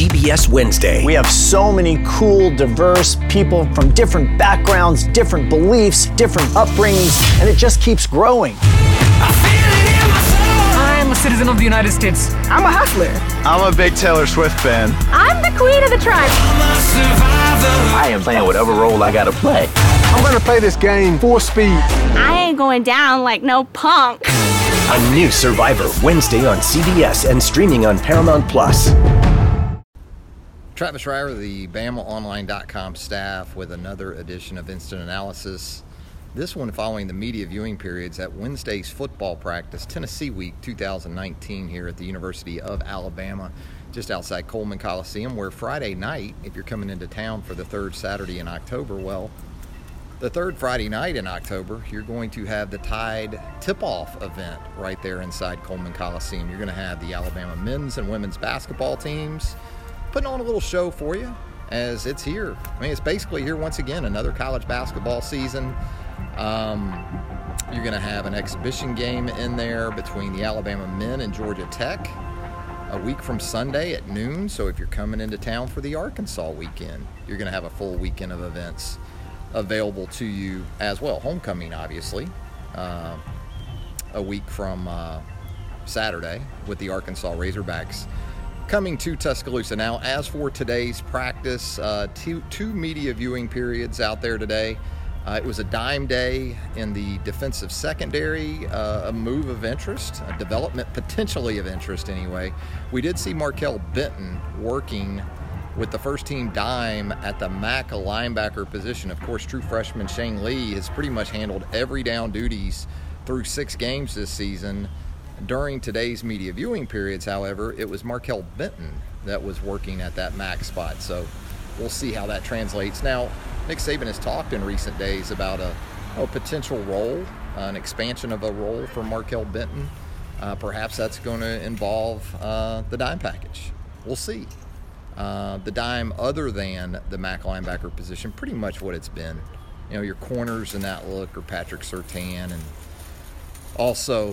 CBS Wednesday. We have so many cool, diverse people from different backgrounds, different beliefs, different upbringings, and it just keeps growing. I'm a citizen of the United States. I'm a hustler. I'm a big Taylor Swift fan. I'm the queen of the tribe. I am playing whatever role I gotta play. I'm gonna play this game full speed. I ain't going down like no punk. A new Survivor Wednesday on CBS and streaming on Paramount+. Travis Schreier, the BamaOnline.com staff, with another edition of Instant Analysis. This one following the media viewing periods at Wednesday's football practice, Tennessee Week 2019 here at the University of Alabama, just outside Coleman Coliseum, where Friday night, if you're coming into town for the third Saturday in October, well, the third Friday night in October, you're going to have the Tide tip-off event right there inside Coleman Coliseum. You're going to have the Alabama men's and women's basketball teams putting on a little show for you as it's here. I mean, it's basically here once again, another college basketball season. You're going to have an exhibition game in there between the Alabama men and Georgia Tech a week from Sunday at noon. So if you're coming into town for the Arkansas weekend, you're going to have a full weekend of events available to you as well. Homecoming, obviously, a week from Saturday with the Arkansas Razorbacks coming to Tuscaloosa. Now, as for today's practice, two media viewing periods out there today. It was a dime day in the defensive secondary, a move of interest, a development potentially of interest anyway. We did see Markel Benton working with the first-team dime at the MAC linebacker position. Of course, true freshman Shane Lee has pretty much handled every down duties through 6 games this season. During today's media viewing periods, however, it was Markel Benton that was working at that MAC spot. So we'll see how that translates. Now, Nick Saban has talked in recent days about a potential role, an expansion of a role for Markel Benton. Perhaps that's going to involve the dime package. We'll see. The dime, other than the MAC linebacker position, pretty much what it's been. You know, your corners in that look are Patrick Surtain and also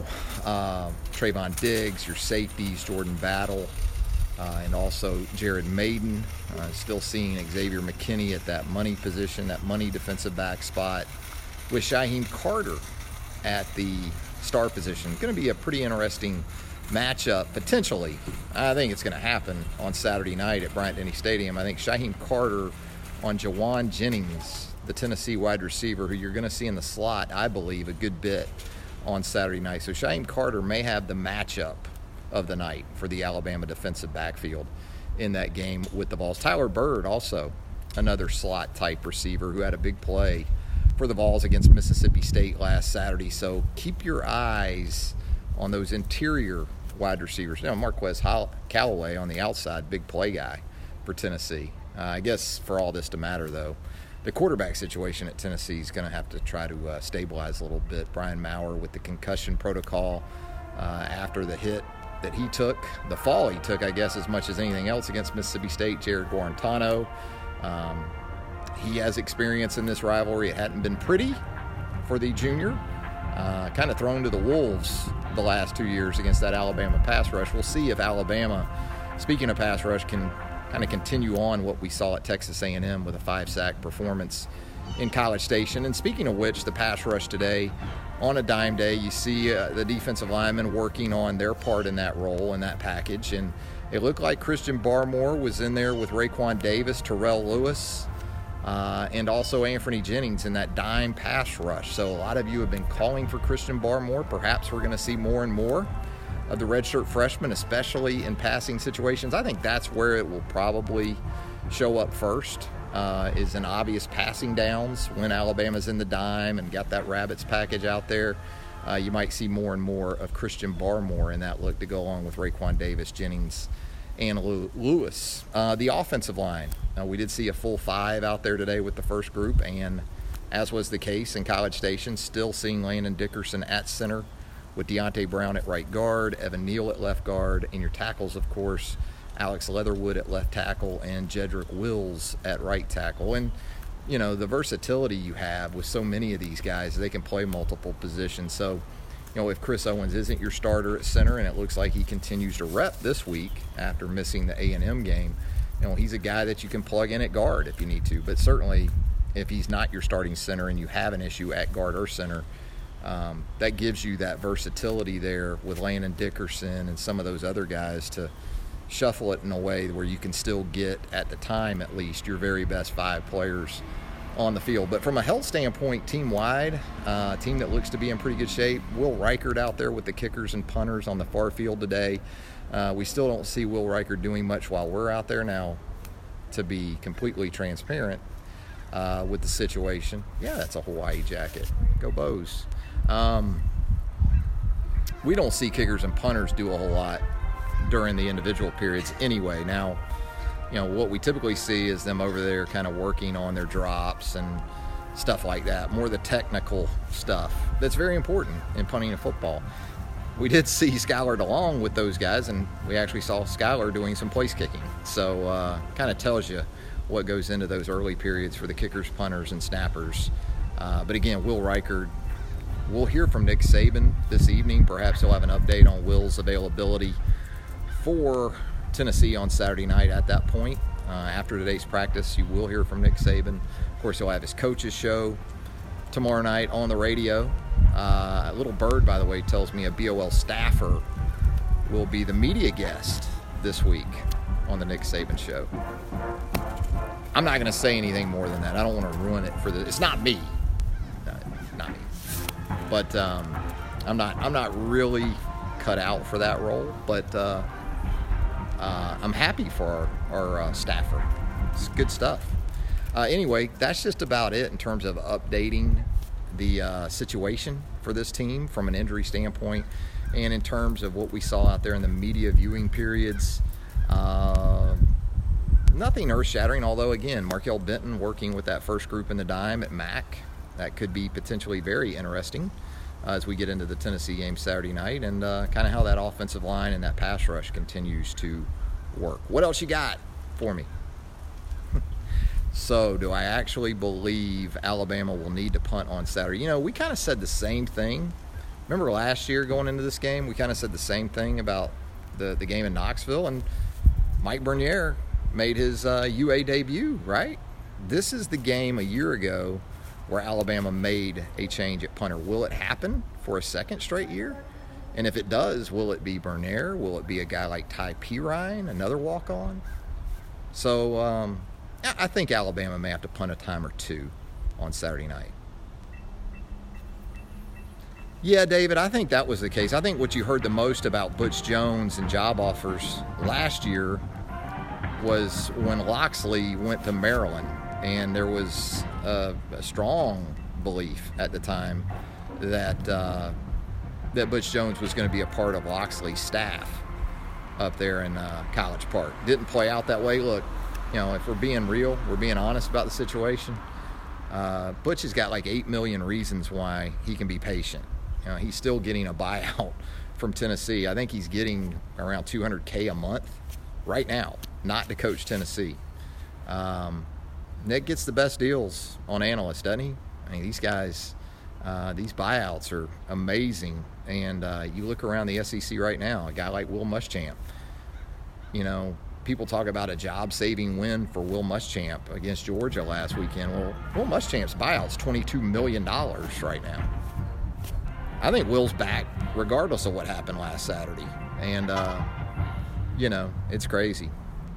Trayvon Diggs, your safeties, Jordan Battle, and also Jared Maiden. Still seeing Xavier McKinney at that money position, that money defensive back spot, with Shyheim Carter at the star position. Going to be a pretty interesting matchup, potentially. I think it's going to happen on Saturday night at Bryant-Denny Stadium. I think Shyheim Carter on Jawan Jennings, the Tennessee wide receiver, who you're going to see in the slot, I believe, a good bit on Saturday night. So Shyheim Carter may have the matchup of the night for the Alabama defensive backfield in that game with the Vols. Tyler Bird, also another slot-type receiver who had a big play for the Vols against Mississippi State last Saturday. So keep your eyes on those interior wide receivers. Now, Marquez Callaway on the outside, big play guy for Tennessee. I guess for all this to matter, though, the quarterback situation at Tennessee is going to have to try to stabilize a little bit. Brian Maurer with the concussion protocol after the hit that he took, the fall he took, I guess, as much as anything else against Mississippi State. Jared Guarantano, he has experience in this rivalry. It hadn't been pretty for the junior. Kind of thrown to the wolves the last 2 years against that Alabama pass rush. We'll see if Alabama, speaking of pass rush, can kind of continue on what we saw at Texas A&M with a 5-sack performance in College Station. And speaking of which, the pass rush today, on a dime day, you see the defensive linemen working on their part in that role, in that package. And it looked like Christian Barmore was in there with Raekwon Davis, Terrell Lewis, and also Anthony Jennings in that dime pass rush. So a lot of you have been calling for Christian Barmore. Perhaps we're going to see more and more of the redshirt freshman, especially in passing situations. I think that's where it will probably show up first, is in obvious passing downs when Alabama's in the dime and got that Rabbits package out there. You might see more and more of Christian Barmore in that look to go along with Raekwon Davis, Jennings, and Lewis. The offensive line, we did see a full 5 out there today with the first group, and as was the case in College Station, still seeing Landon Dickerson at center with Deontay Brown at right guard, Evan Neal at left guard, and your tackles, of course, Alex Leatherwood at left tackle and Jedrick Wills at right tackle. And, you know, the versatility you have with so many of these guys, they can play multiple positions. So, you know, if Chris Owens isn't your starter at center, and it looks like he continues to rep this week after missing the A&M game, he's a guy that you can plug in at guard if you need to. But certainly, if he's not your starting center and you have an issue at guard or center, that gives you that versatility there with Landon Dickerson and some of those other guys to shuffle it in a way where you can still get, at the time at least, your very best 5 players on the field. But from a health standpoint, team-wide, team that looks to be in pretty good shape. Will Reichard out there with the kickers and punters on the far field today. We still don't see Will Reichard doing much while we're out there now, to be completely transparent with the situation. Yeah, that's a Hawaii jacket. Go Bows. We don't see kickers and punters do a whole lot during the individual periods anyway. Now, what we typically see is them over there kind of working on their drops and stuff like that, more the technical stuff that's very important in punting a football. We did see Skylar DeLong with those guys, and we actually saw Skylar doing some place kicking. So kind of tells you what goes into those early periods for the kickers, punters, and snappers. But again, Will Reichard, we'll hear from Nick Saban this evening. Perhaps he'll have an update on Will's availability for Tennessee on Saturday night at that point. After today's practice, you will hear from Nick Saban. Of course, he'll have his coach's show tomorrow night on the radio. A little bird, by the way, tells me a BOL staffer will be the media guest this week on the Nick Saban show. I'm not going to say anything more than that. I don't want to ruin it for the. It's not me. No, not me. But I'm not really cut out for that role. But I'm happy for our staffer. It's good stuff. Anyway, that's just about it in terms of updating the situation for this team from an injury standpoint, and in terms of what we saw out there in the media viewing periods. Nothing earth-shattering, although, again, Markel Benton working with that first group in the dime at MAC. That could be potentially very interesting as we get into the Tennessee game Saturday night, and kind of how that offensive line and that pass rush continues to work. What else you got for me? So, do I actually believe Alabama will need to punt on Saturday? We kind of said the same thing. Remember last year going into this game, we kind of said the same thing about the game in Knoxville, and Mike Bernier made his UA debut, right? This is the game a year ago where Alabama made a change at punter. Will it happen for a second straight year? And if it does, will it be Bernier? Will it be a guy like Ty Pirine, another walk-on? So I think Alabama may have to punt a time or two on Saturday night. Yeah, David, I think that was the case. I think what you heard the most about Butch Jones and job offers last year was when Loxley went to Maryland, and there was a strong belief at the time that that Butch Jones was going to be a part of Loxley's staff up there in College Park. Didn't play out that way. Look, if we're being real, we're being honest about the situation, Butch has got like 8 million reasons why he can be patient. He's still getting a buyout from Tennessee. I think he's getting around $200K a month right now, not to coach Tennessee. Nick gets the best deals on analysts, doesn't he? I mean, these guys, these buyouts are amazing. And you look around the SEC right now, a guy like Will Muschamp, people talk about a job-saving win for Will Muschamp against Georgia last weekend. Well, Will Muschamp's buyout's $22 million right now. I think Will's back regardless of what happened last Saturday. And, it's crazy.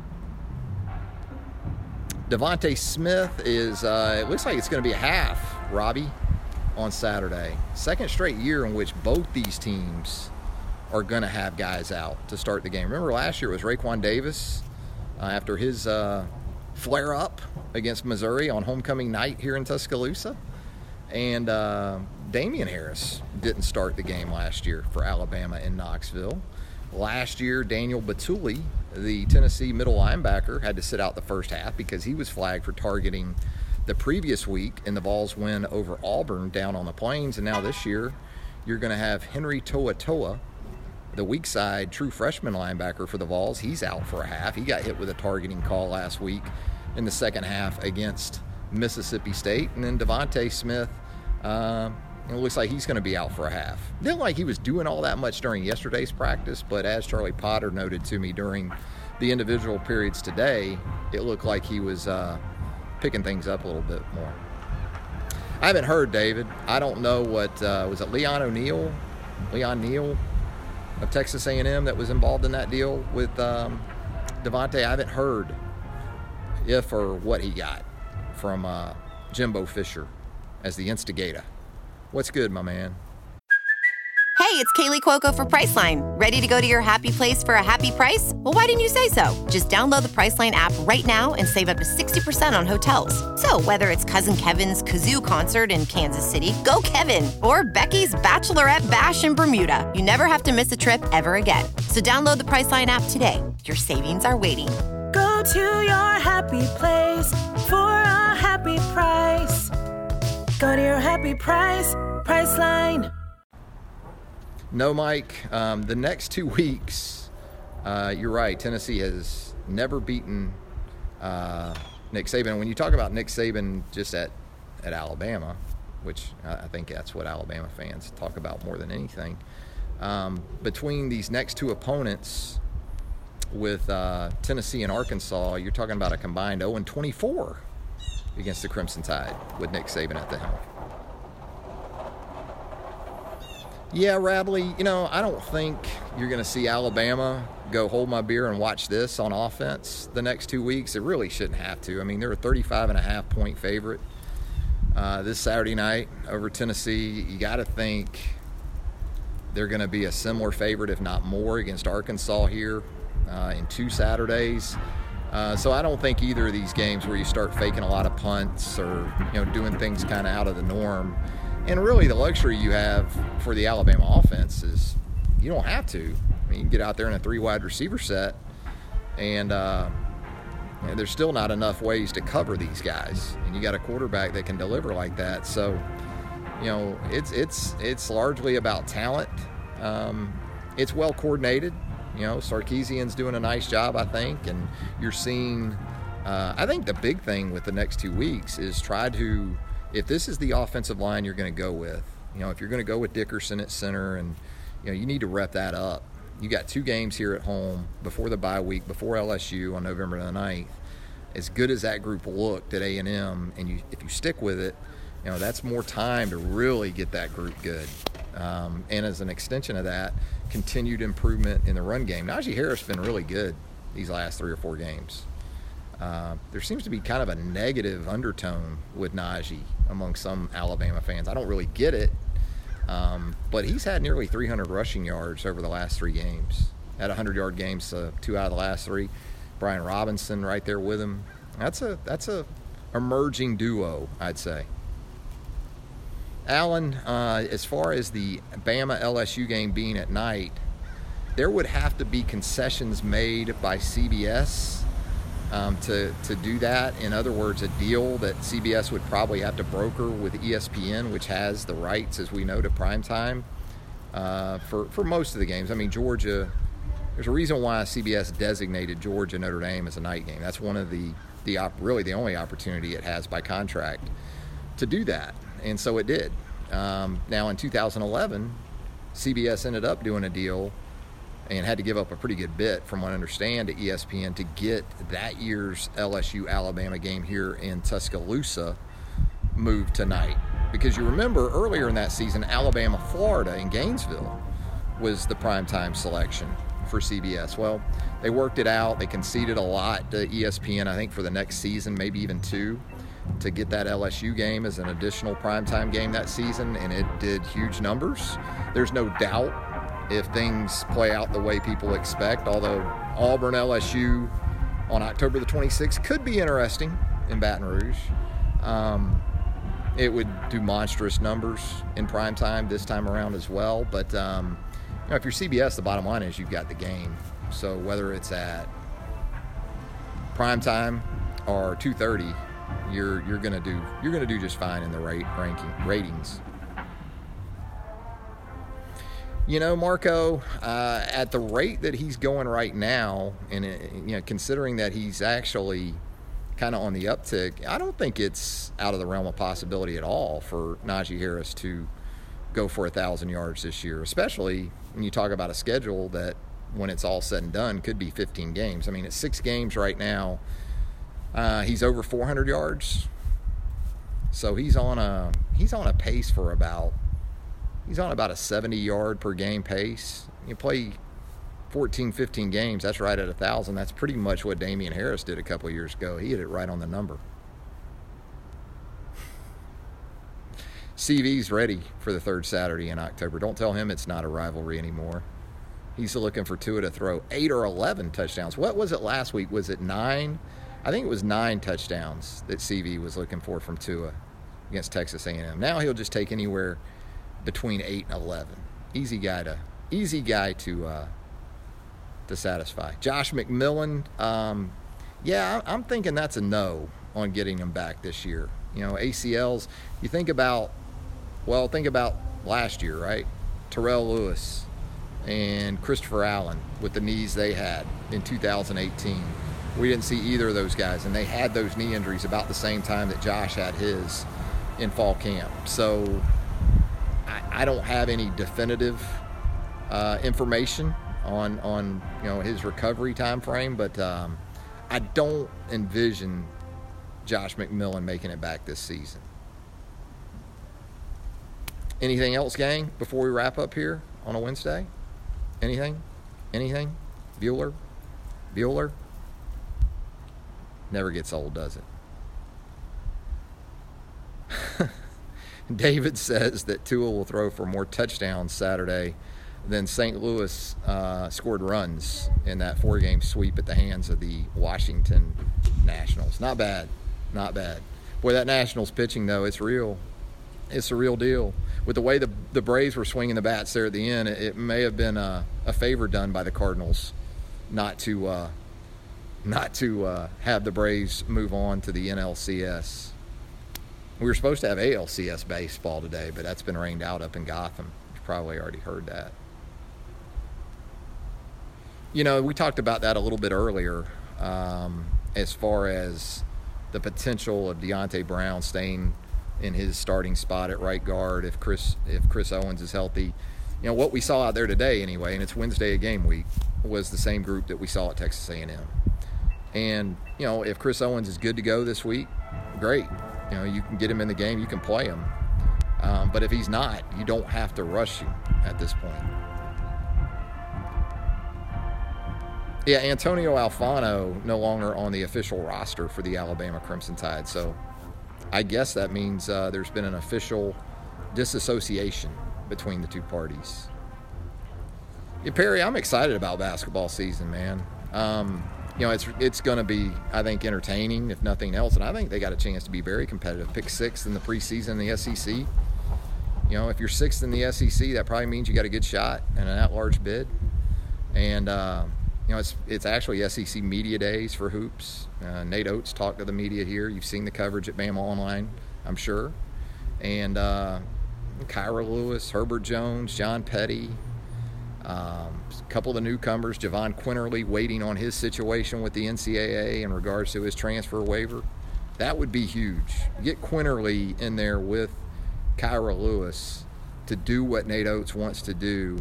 Devontae Smith is, it looks like it's going to be a half, Robbie, on Saturday. Second straight year in which both these teams are going to have guys out to start the game. Remember last year it was Raekwon Davis after his flare-up against Missouri on homecoming night here in Tuscaloosa. And Damian Harris didn't start the game last year for Alabama in Knoxville. Last year, Daniel Batuli, the Tennessee middle linebacker, had to sit out the first half because he was flagged for targeting the previous week in the Vols' win over Auburn down on the Plains. And now this year, you're going to have Henry To'oTo'o, the weak side true freshman linebacker for the Vols. He's out for a half. He got hit with a targeting call last week in the second half against Mississippi State. And then Devontae Smith, it looks like he's going to be out for a half. Didn't like he was doing all that much during yesterday's practice, but as Charlie Potter noted to me during the individual periods today, it looked like he was picking things up a little bit more. I haven't heard, David. I don't know what was it Leon Neal of Texas A&M that was involved in that deal with Devontae. I haven't heard if or what he got from Jimbo Fisher as the instigator. What's good, my man? Hey, it's Kaylee Cuoco for Priceline. Ready to go to your happy place for a happy price? Well, why didn't you say so? Just download the Priceline app right now and save up to 60% on hotels. So whether it's Cousin Kevin's Kazoo Concert in Kansas City, go Kevin, or Becky's Bachelorette Bash in Bermuda, you never have to miss a trip ever again. So download the Priceline app today. Your savings are waiting. Go to your happy place for a happy price. Go to your happy price, Priceline. No, Mike. The next 2 weeks, you're right. Tennessee has never beaten Nick Saban. When you talk about Nick Saban just at Alabama, which I think that's what Alabama fans talk about more than anything, between these next two opponents with Tennessee and Arkansas, you're talking about a combined 0-24 against the Crimson Tide with Nick Saban at the helm. Yeah, Radley, I don't think you're going to see Alabama go hold my beer and watch this on offense the next 2 weeks. It really shouldn't have to. I mean, they're a 35.5-point favorite this Saturday night over Tennessee. You got to think they're going to be a similar favorite, if not more, against Arkansas here in 2 Saturdays. So I don't think either of these games where you start faking a lot of punts or doing things kind of out of the norm. And really the luxury you have for the Alabama offense is you don't have to. I mean, you can get out there in a 3-wide receiver set, and there's still not enough ways to cover these guys. And you got a quarterback that can deliver like that. So, it's largely about talent. It's well coordinated. Sarkisian's doing a nice job, I think. And you're seeing, I think the big thing with the next 2 weeks is try to, if this is the offensive line you're going to go with, if you're going to go with Dickerson at center, and you need to rep that up. You got 2 games here at home before the bye week, before LSU on November the 9th. As good as that group looked at A&M, and if you stick with it, that's more time to really get that group good. And as an extension of that, continued improvement in the run game. Najee Harris has been really good these last 3 or 4 games. There seems to be kind of a negative undertone with Najee among some Alabama fans. I don't really get it, but he's had nearly 300 rushing yards over the last 3 games. Had 100-yard games 2 out of the last 3. Brian Robinson right there with him. That's a emerging duo, I'd say. Alan, as far as the Bama-LSU game being at night, there would have to be concessions made by CBS to do that. In other words, a deal that CBS would probably have to broker with ESPN, which has the rights, as we know, to primetime for most of the games. I mean, Georgia, there's a reason why CBS designated Georgia Notre Dame as a night game. That's one of really the only opportunity it has by contract to do that, and so it did. Now in 2011, CBS ended up doing a deal and had to give up a pretty good bit, from what I understand, to ESPN to get that year's LSU-Alabama game here in Tuscaloosa moved tonight. Because you remember earlier in that season, Alabama-Florida in Gainesville was the primetime selection for CBS. Well, they worked it out. They conceded a lot to ESPN, I think, for the next season, maybe even 2, to get that LSU game as an additional primetime game that season, and it did huge numbers. There's no doubt, if things play out the way people expect, although Auburn-LSU on October the 26th could be interesting in Baton Rouge. It would do monstrous numbers in primetime this time around as well. But if you're CBS, the bottom line is you've got the game. So whether it's at primetime or 2:30, you're gonna do just fine in the ratings. Marco, at the rate that he's going right now, and considering that he's actually kind of on the uptick, I don't think it's out of the realm of possibility at all for Najee Harris to go for 1,000 yards this year, especially when you talk about a schedule that, when it's all said and done, could be 15 games. I mean, it's 6 games right now He's over 400 yards. So he's on a pace for about a 70-yard per game pace. You play 14, 15 games, that's right at 1,000. That's pretty much what Damian Harris did a couple of years ago. He hit it right on the number. CV's ready for the third Saturday in October. Don't tell him it's not a rivalry anymore. He's looking for Tua to throw 8 or 11 touchdowns. What was it last week? Was it 9? I think it was 9 touchdowns that CV was looking for from Tua against Texas A&M. Now he'll just take anywhere between 8 and 11. Easy guy to satisfy. Josh McMillan, I'm thinking that's a no on getting him back this year. You know, ACLs, you think about last year, right? Terrell Lewis and Christopher Allen with the knees they had in 2018. We didn't see either of those guys, and they had those knee injuries about the same time that Josh had his in fall camp. So I don't have any definitive information on his recovery time frame, but I don't envision Josh McMillan making it back this season. Anything else, gang, before we wrap up here on a Wednesday? Anything? Bueller? Never gets old, does it? David says that Tua will throw for more touchdowns Saturday than St. Louis scored runs in that 4-game sweep at the hands of the Washington Nationals. Not bad. Boy, that Nationals pitching, though, it's real. It's a real deal. With the way the Braves were swinging the bats there at the end, it may have been a favor done by the Cardinals not to have the Braves move on to the NLCS. We were supposed to have ALCS baseball today, but that's been rained out up in Gotham. You've probably already heard that. You know, we talked about that a little bit earlier as far as the potential of Deontay Brown staying in his starting spot at right guard if Chris Owens is healthy. You know, what we saw out there today anyway, and it's Wednesday of game week, was the same group that we saw at Texas A&M. And, you know, if Chris Owens is good to go this week, great. You know, you can get him in the game, you can play him. But if he's not, you don't have to rush him at this point. Yeah, Antonio Alfano no longer on the official roster for the Alabama Crimson Tide. So I guess that means there's been an official disassociation between the two parties. Yeah, Perry, I'm excited about basketball season, man. You know, it's going to be, I think, entertaining, if nothing else. And I think they got a chance to be very competitive. Pick 6th in the preseason in the SEC. You know, if you're 6th in the SEC, that probably means you got a good shot and an at-large bid. And, you know, it's actually SEC Media Days for hoops. Nate Oates talked to the media here. You've seen the coverage at Bama Online, I'm sure. And Kyra Lewis, Herbert Jones, John Petty, a couple of the newcomers, Javon Quinterly, waiting on his situation with the NCAA in regards to his transfer waiver. That would be huge. Get Quinterly in there with Kyra Lewis to do what Nate Oates wants to do,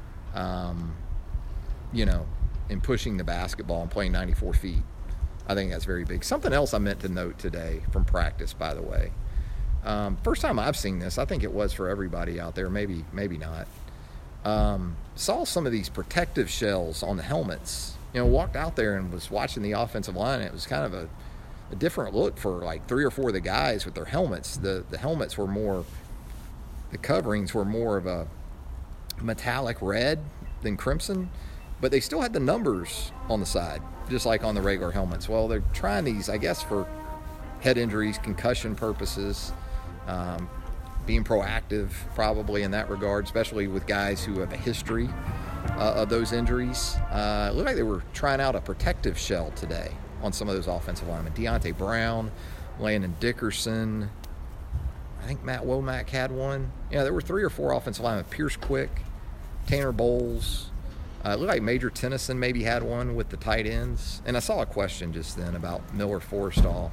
you know, in pushing the basketball and playing 94 feet. I think that's very big. Something else I meant to note today from practice, by the way. First time I've seen this, I think it was for everybody out there, maybe not. Saw some of these protective shells on the helmets. You know, walked out there and was watching the offensive line. It was kind of a different look for like 3 or 4 of the guys with their helmets. The helmets were more, the coverings were more of a metallic red than crimson, but they still had the numbers on the side, just like on the regular helmets. Well, they're trying these, I guess, for head injuries, concussion purposes, being proactive probably in that regard, especially with guys who have a history of those injuries. It looked like they were trying out a protective shell today on some of those offensive linemen. Deontay Brown, Landon Dickerson, I think Matt Womack had one. Yeah, there were 3 or 4 offensive linemen. Pierce Quick, Tanner Bowles. It looked like Major Tennyson maybe had one with the tight ends. And I saw a question just then about Miller Forrestall.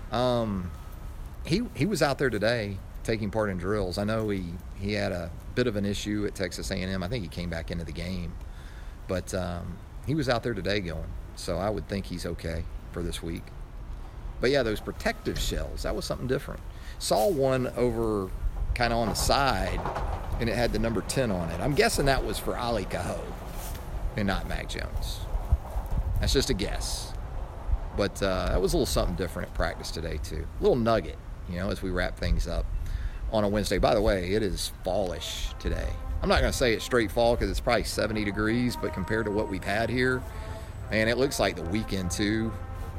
He was out there today taking part in drills. I know he had a bit of an issue at Texas A&M. I think he came back into the game. But he was out there today going. So I would think he's okay for this week. But yeah, those protective shells, that was something different. Saw one over kind of on the side, and it had the number 10 on it. I'm guessing that was for Ali Cahoe and not Mac Jones. That's just a guess. But that was a little something different at practice today, too. A little nugget, as we wrap things up on a Wednesday. By the way, it is fallish today. I'm not going to say it's straight fall because it's probably 70 degrees, but compared to what we've had here, man, it looks like the weekend, too.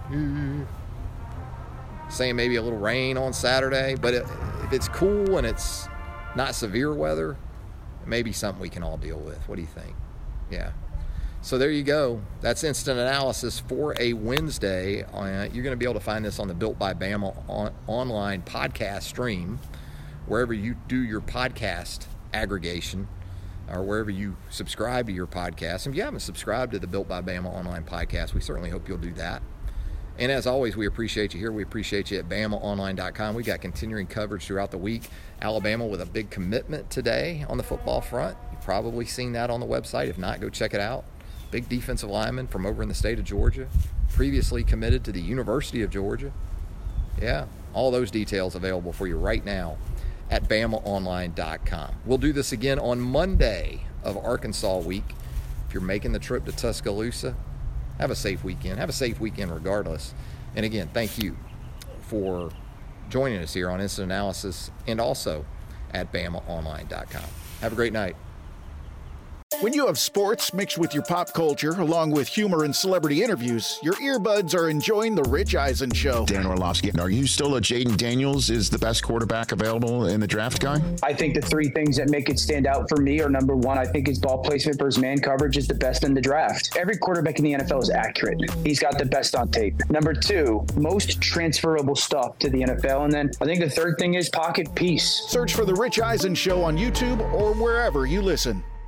Saying maybe a little rain on Saturday, but if it's cool and it's not severe weather, it may be something we can all deal with. What do you think? Yeah. So there you go. That's Instant Analysis for a Wednesday. You're going to be able to find this on the Built by Bama online podcast stream, wherever you do your podcast aggregation or wherever you subscribe to your podcast. And if you haven't subscribed to the Built by Bama online podcast, we certainly hope you'll do that. And as always, we appreciate you here. We appreciate you at BamaOnline.com. We got continuing coverage throughout the week. Alabama with a big commitment today on the football front. You've probably seen that on the website. If not, go check it out. Big defensive lineman from over in the state of Georgia, previously committed to the University of Georgia. Yeah, all those details available for you right now at BamaOnline.com. We'll do this again on Monday of Arkansas week. If you're making the trip to Tuscaloosa, have a safe weekend. Have a safe weekend regardless. And again, thank you for joining us here on Instant Analysis and also at BamaOnline.com. Have a great night. When you have sports mixed with your pop culture, along with humor and celebrity interviews, your earbuds are enjoying The Rich Eisen Show. Dan Orlovsky, are you still a Jaden Daniels is the best quarterback available in the draft guy? I think the three things that make it stand out for me are, number one, I think his ball placement versus man coverage is the best in the draft. Every quarterback in the NFL is accurate. He's got the best on tape. Number two, most transferable stuff to the NFL. And then I think the third thing is pocket peace. Search for The Rich Eisen Show on YouTube or wherever you listen.